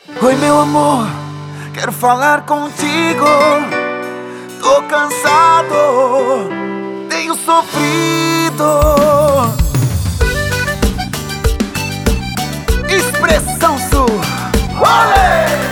Oi, meu amor, quero falar contigo. Tô cansado, tenho sofrido. Expressão Sul. Olê!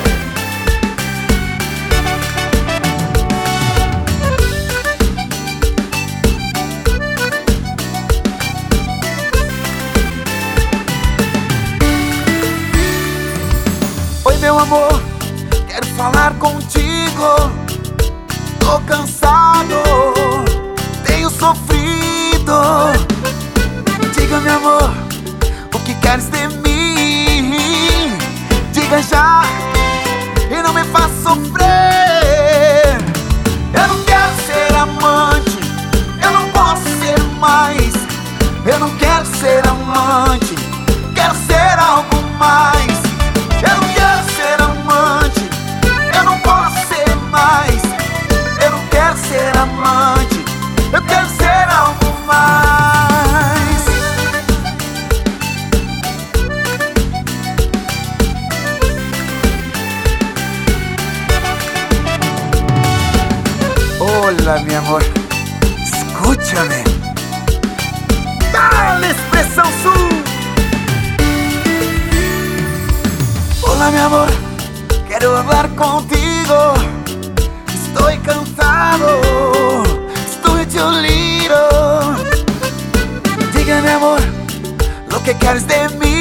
Oi, meu amor, quero falar contigo. Tô cansado, tenho sofrido. Diga, meu amor, o que queres de mim? Diga já e não me faça sofrer. Eu não quero ser amante, eu não posso ser mais. Eu não quero ser amante, quero ser algo mais. Eu não quero ser amante, eu não posso ser mais. Eu não quero ser amante, eu quero ser algo mais. Olá, mi amor, escúchame. Dale, Expressão Sul. Olá, meu amor, quero falar contigo. Estou cansado, estou dolido. Diga, meu amor, lo que queres de mim?